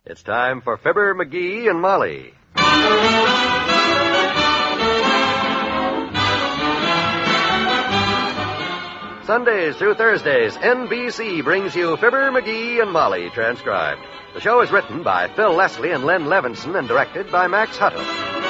It's time for Fibber, McGee, and Molly. Sundays through Thursdays, NBC brings you Fibber, McGee, and Molly transcribed. The show is written by Phil Leslie and Len Levinson and directed by Max Hutto.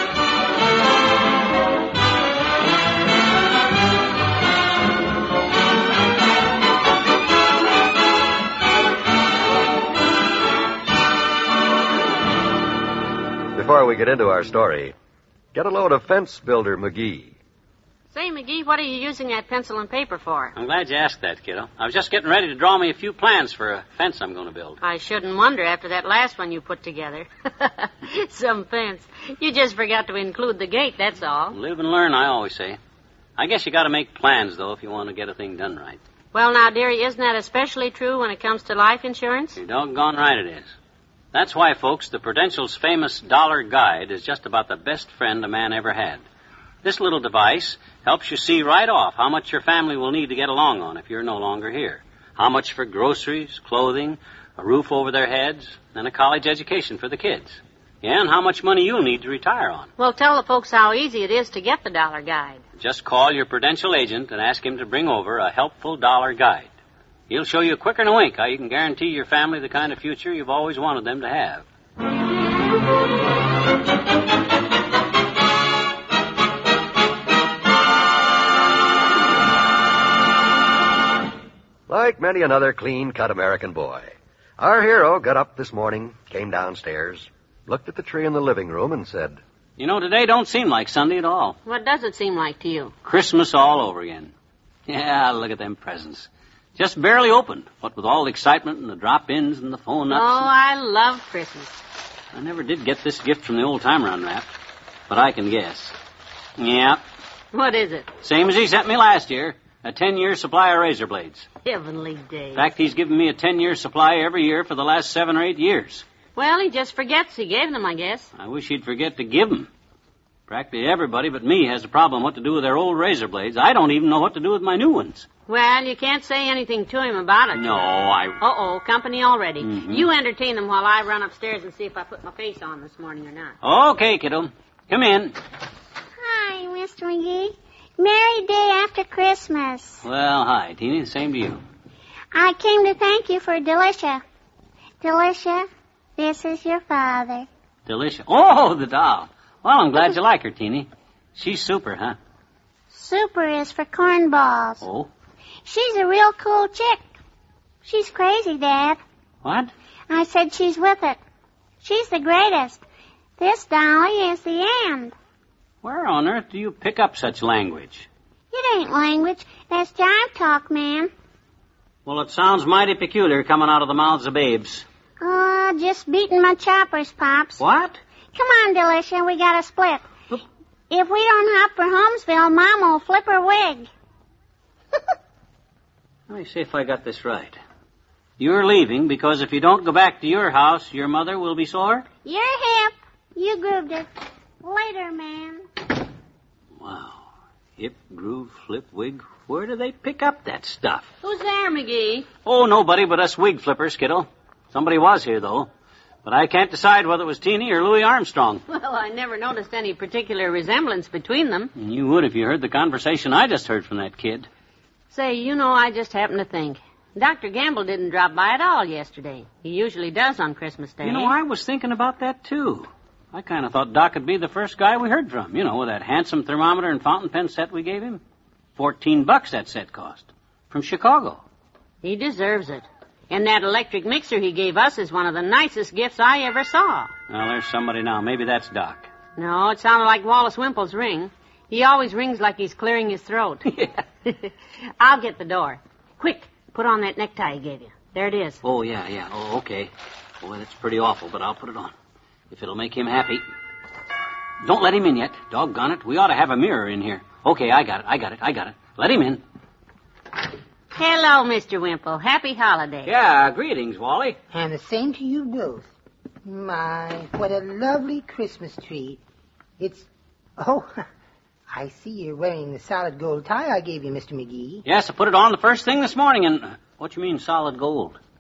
Before we get into our story, get a load of Fence Builder McGee. Say, McGee, what are you using that pencil and paper for? I'm glad you asked that, kiddo. I was just getting ready to draw me a few plans for a fence I'm going to build. I shouldn't wonder after that last one you put together. Some fence. You just forgot to include the gate, that's all. Live and learn, I always say. I guess you got to make plans, though, if you want to get a thing done right. Well, now, dearie, isn't that especially true when it comes to life insurance? You're doggone right it is. That's why, folks, the Prudential's famous Dollar Guide is just about the best friend a man ever had. This little device helps you see right off how much your family will need to get along on if you're no longer here. How much for groceries, clothing, a roof over their heads, and a college education for the kids. Yeah, and how much money you'll need to retire on. Well, tell the folks how easy it is to get the Dollar Guide. Just call your Prudential agent and ask him to bring over a helpful Dollar Guide. He'll show you quicker than a wink how you can guarantee your family the kind of future you've always wanted them to have. Like many another clean-cut American boy, our hero got up this morning, came downstairs, looked at the tree in the living room, and said, You know, today don't seem like Sunday at all. What does it seem like to you? Christmas all over again. Yeah, look at them presents. Just barely opened, what with all the excitement and the drop-ins and the phone-ups. Oh, I love Christmas. I never did get this gift from the old-timer unwrapped, but I can guess. Yeah. What is it? Same as he sent me last year, a 10-year supply of razor blades. Heavenly days. In fact, he's given me a 10-year supply every year for the last 7 or 8 years. Well, he just forgets he gave them, I guess. I wish he'd forget to give them. Practically everybody but me has a problem what to do with their old razor blades. I don't even know what to do with my new ones. Well, you can't say anything to him about it. No, I... Uh-oh, company already. Mm-hmm. You entertain them while I run upstairs and see if I put my face on this morning or not. Okay, kiddo. Come in. Hi, Mr. McGee. Merry day after Christmas. Well, hi, Teeny. Same to you. I came to thank you for Delicia. Delicia, this is your father. Delicious. Oh, the doll. Well, I'm glad you like her, Teeny. She's super, huh? Super is for cornballs. Oh? She's a real cool chick. She's crazy, Dad. What? I said she's with it. She's the greatest. This dolly is the end. Where on earth do you pick up such language? It ain't language. That's jive talk, man. Well, it sounds mighty peculiar coming out of the mouths of babes. Just beating my choppers, Pops. What? Come on, Delicia, we gotta split. If we don't hop for Holmesville, Mom will flip her wig. Let me see if I got this right. You're leaving because if you don't go back to your house, your mother will be sore? You're hip. You grooved it. Later, man. Wow. Hip, groove, flip, wig. Where do they pick up that stuff? Who's there, McGee? Oh, nobody but us wig flippers, kiddo. Somebody was here, though. But I can't decide whether it was Teeny or Louis Armstrong. Well, I never noticed any particular resemblance between them. And you would if you heard the conversation I just heard from that kid. Say, you know, I just happened to think. Dr. Gamble didn't drop by at all yesterday. He usually does on Christmas Day. You know, I was thinking about that, too. I kind of thought Doc would be the first guy we heard from. You know, with that handsome thermometer and fountain pen set we gave him. $14 that set cost. From Chicago. He deserves it. And that electric mixer he gave us is one of the nicest gifts I ever saw. Well, there's somebody now. Maybe that's Doc. No, it sounded like Wallace Wimple's ring. He always rings like he's clearing his throat. Yeah. I'll get the door. Quick, put on that necktie he gave you. There it is. Oh, yeah. Oh, okay. Boy, that's pretty awful, but I'll put it on. If it'll make him happy. Don't let him in yet. Doggone it. We ought to have a mirror in here. Okay, I got it. Let him in. Hello, Mr. Wimple. Happy holiday. Yeah, greetings, Wally. And the same to you both. My, what a lovely Christmas tree. It's... Oh, I see you're wearing the solid gold tie I gave you, Mr. McGee. Yes, I put it on the first thing this morning, and... What you mean, solid gold?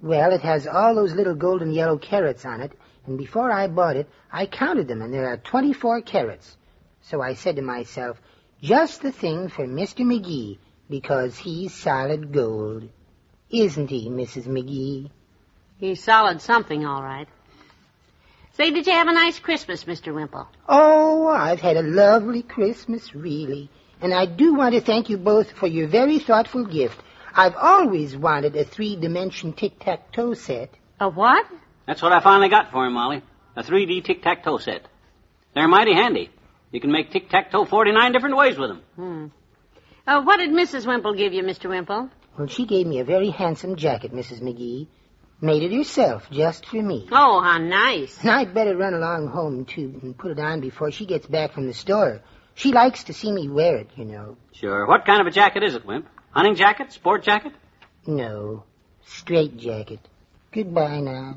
Well, it has all those little golden yellow carrots on it, and before I bought it, I counted them, and there are 24 carrots. So I said to myself, just the thing for Mr. McGee, because he's solid gold. Isn't he, Mrs. McGee? He's solid something, all right. Say, did you have a nice Christmas, Mr. Wimple? Oh, I've had a lovely Christmas, really. And I do want to thank you both for your very thoughtful gift. I've always wanted a 3-dimension tic-tac-toe set. A what? That's what I finally got for him, Molly. A 3D tic-tac-toe set. They're mighty handy. You can make tic-tac-toe 49 different ways with them. What did Mrs. Wimple give you, Mr. Wimple? Well, she gave me a very handsome jacket, Mrs. McGee. Made it herself, just for me. Oh, how nice. And I'd better run along home, too, and put it on before she gets back from the store. She likes to see me wear it, you know. Sure. What kind of a jacket is it, Wimp? Hunting jacket? Sport jacket? No, straight jacket. Goodbye now.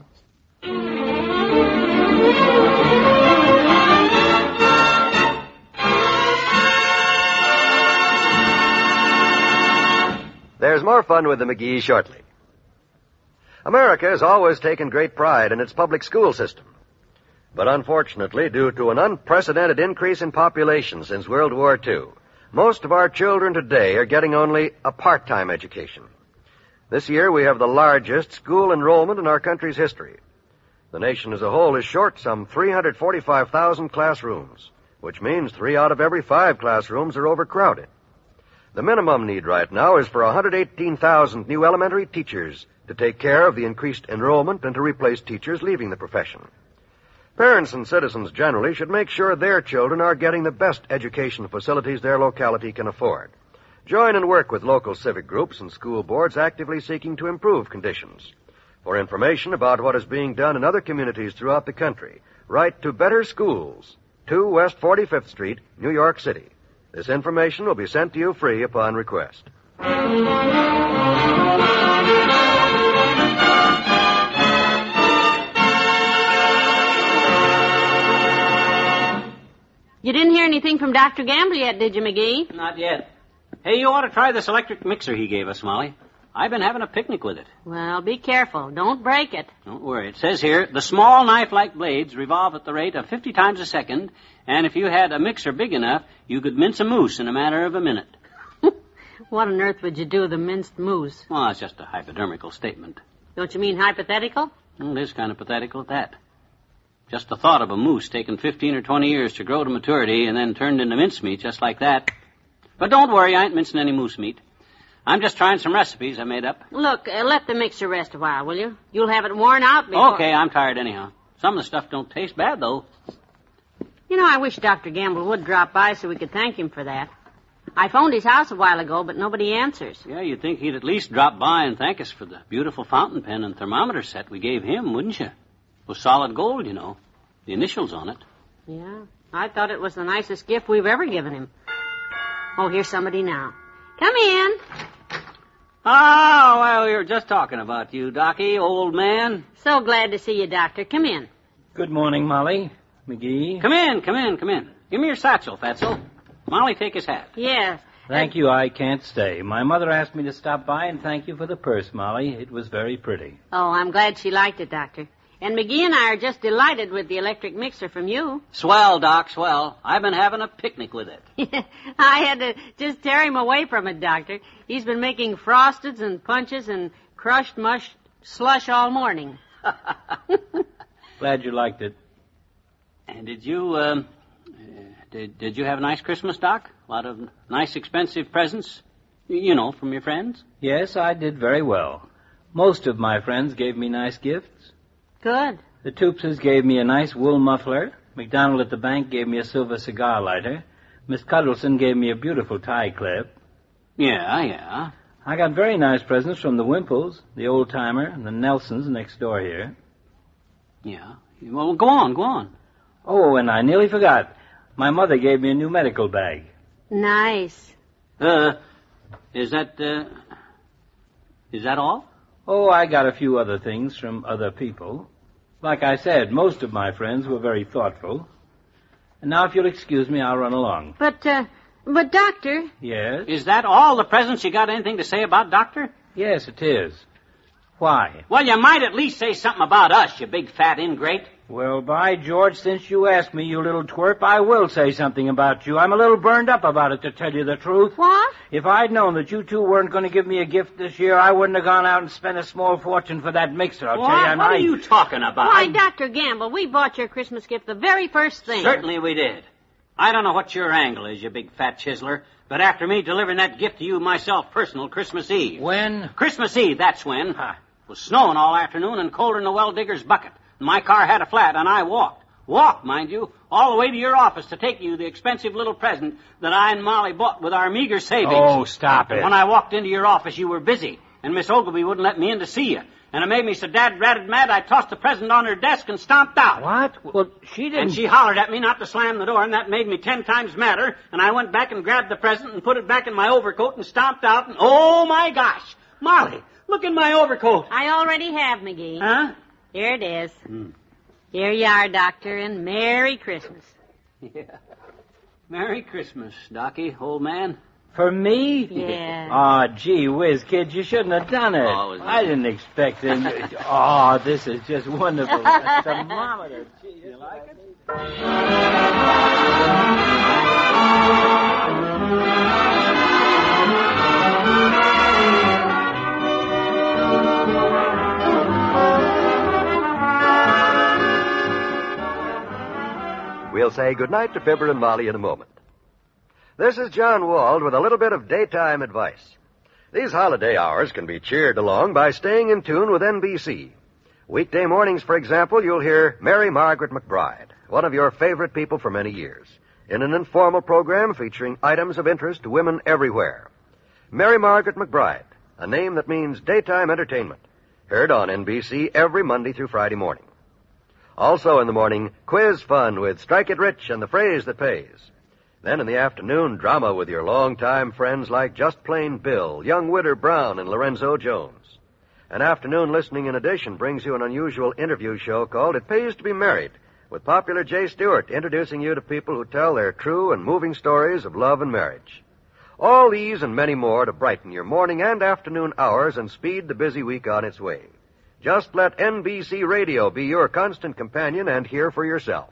There's more fun with the McGee shortly. America has always taken great pride in its public school system. But unfortunately, due to an unprecedented increase in population since World War II, most of our children today are getting only a part-time education. This year we have the largest school enrollment in our country's history. The nation as a whole is short some 345,000 classrooms, which means 3 out of every 5 classrooms are overcrowded. The minimum need right now is for 118,000 new elementary teachers to take care of the increased enrollment and to replace teachers leaving the profession. Parents and citizens generally should make sure their children are getting the best education facilities their locality can afford. Join and work with local civic groups and school boards actively seeking to improve conditions. For information about what is being done in other communities throughout the country, write to Better Schools, 2 West 45th Street, New York City. This information will be sent to you free upon request. You didn't hear anything from Dr. Gamble yet, did you, McGee? Not yet. Hey, you ought to try this electric mixer he gave us, Molly. I've been having a picnic with it. Well, be careful. Don't break it. Don't worry. It says here, the small knife-like blades revolve at the rate of 50 times a second, and if you had a mixer big enough, you could mince a moose in a matter of a minute. What on earth would you do with a minced moose? Well, it's just a hypodermical statement. Don't you mean hypothetical? Well, it is kind of pathetical at that. Just the thought of a moose taking 15 or 20 years to grow to maturity and then turned into mincemeat just like that. But don't worry, I ain't mincing any moose meat. I'm just trying some recipes I made up. Look, let the mixer rest a while, will you? You'll have it worn out before... Okay, I'm tired anyhow. Some of the stuff don't taste bad, though. You know, I wish Dr. Gamble would drop by so we could thank him for that. I phoned his house a while ago, but nobody answers. Yeah, you'd think he'd at least drop by and thank us for the beautiful fountain pen and thermometer set we gave him, wouldn't you? It was solid gold, you know. The initials on it. Yeah, I thought it was the nicest gift we've ever given him. Oh, here's somebody now. Come in. Oh, well, we were just talking about you, Docky, old man. So glad to see you, Doctor. Come in. Good morning, Molly. McGee. Come in. Give me your satchel, Fatso. Molly, take his hat. Yes. Thank you, I can't stay. My mother asked me to stop by and thank you for the purse, Molly. It was very pretty. Oh, I'm glad she liked it, Doctor. And McGee and I are just delighted with the electric mixer from you. Swell, Doc, swell. I've been having a picnic with it. I had to just tear him away from it, Doctor. He's been making frosteds and punches and crushed slush all morning. Glad you liked it. And did you, did you have a nice Christmas, Doc? A lot of nice, expensive presents, you know, from your friends? Yes, I did very well. Most of my friends gave me nice gifts. Good. The Toopses gave me a nice wool muffler. McDonald at the bank gave me a silver cigar lighter. Miss Cuddleson gave me a beautiful tie clip. Yeah. I got very nice presents from the Wimples, the old-timer, and the Nelsons next door here. Yeah. Well, go on. Oh, and I nearly forgot. My mother gave me a new medical bag. Nice. Is that all? Oh, I got a few other things from other people. Like I said, most of my friends were very thoughtful. And now, if you'll excuse me, I'll run along. But Doctor... Yes? Is that all the presents you got anything to say about, Doctor? Yes, it is. Why? Well, you might at least say something about us, you big fat ingrate. Well, by George, since you asked me, you little twerp, I will say something about you. I'm a little burned up about it, to tell you the truth. What? If I'd known that you two weren't going to give me a gift this year, I wouldn't have gone out and spent a small fortune for that mixer, I'll tell you. And What are you talking about? Why, Dr. Gamble, we bought your Christmas gift the very first thing. Certainly we did. I don't know what your angle is, you big fat chiseler, but after me delivering that gift to you myself personal Christmas Eve. When? Christmas Eve, that's when. It was snowing all afternoon and colder than a well-digger's bucket. My car had a flat, and I walked. Walked, mind you, all the way to your office to take you the expensive little present that I and Molly bought with our meager savings. Oh, stop it. And when I walked into your office, you were busy, and Miss Ogilvy wouldn't let me in to see you. And it made me so dad-ratted mad, I tossed the present on her desk and stomped out. What? Well, she didn't... And she hollered at me not to slam the door, and that made me 10 times madder, and I went back and grabbed the present and put it back in my overcoat and stomped out, and oh, my gosh! Molly, look in my overcoat. I already have, McGee. Huh? Here it is. Here you are, Doctor, and Merry Christmas. Yeah. Merry Christmas, Docky, old man. For me? Yeah. Oh, gee whiz, kid, you shouldn't have done it. Oh, I didn't expect it. Oh, this is just wonderful. Thermometer. Gee, you like it? We'll say goodnight to Fibber and Molly in a moment. This is John Wald with a little bit of daytime advice. These holiday hours can be cheered along by staying in tune with NBC. Weekday mornings, for example, you'll hear Mary Margaret McBride, one of your favorite people for many years, in an informal program featuring items of interest to women everywhere. Mary Margaret McBride, a name that means daytime entertainment, heard on NBC every Monday through Friday morning. Also in the morning, quiz fun with Strike It Rich and the Phrase That Pays. Then in the afternoon, drama with your longtime friends like Just Plain Bill, Young Widder Brown, and Lorenzo Jones. An afternoon listening in addition brings you an unusual interview show called It Pays to Be Married, with popular Jay Stewart introducing you to people who tell their true and moving stories of love and marriage. All these and many more to brighten your morning and afternoon hours and speed the busy week on its way. Just let NBC Radio be your constant companion and hear for yourself.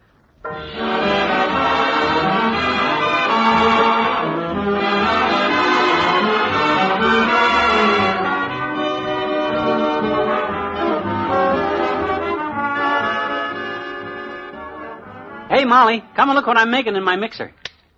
Hey, Molly, come and look what I'm making in my mixer.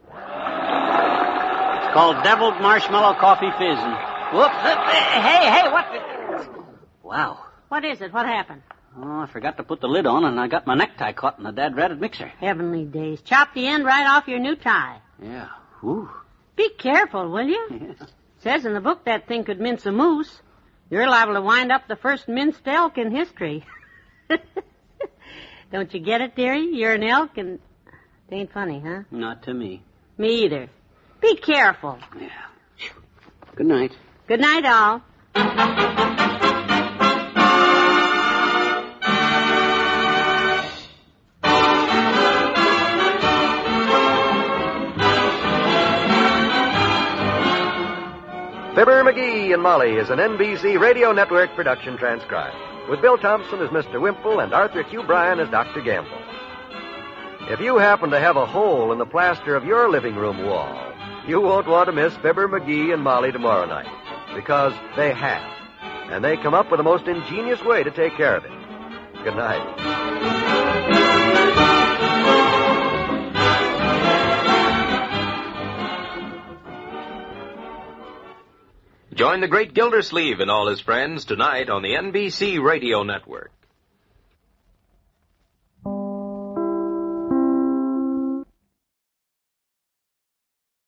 It's called Deviled Marshmallow Coffee Fizz. And whoops. Hey, what the... Wow. What is it? What happened? Oh, I forgot to put the lid on, and I got my necktie caught in the dad-ratted mixer. Heavenly days. Chop the end right off your new tie. Yeah. Ooh. Be careful, will you? Yeah. Says in the book that thing could mince a moose. You're liable to wind up the first minced elk in history. Don't you get it, dearie? You're an elk, and it ain't funny, huh? Not to me. Me either. Be careful. Yeah. Good night. Good night, all. Fibber, McGee, and Molly is an NBC Radio Network production transcribed, with Bill Thompson as Mr. Wimple and Arthur Q. Bryan as Dr. Gamble. If you happen to have a hole in the plaster of your living room wall, you won't want to miss Fibber, McGee, and Molly tomorrow night, because they have, and they come up with the most ingenious way to take care of it. Good night. Join the great Gildersleeve and all his friends tonight on the NBC Radio Network.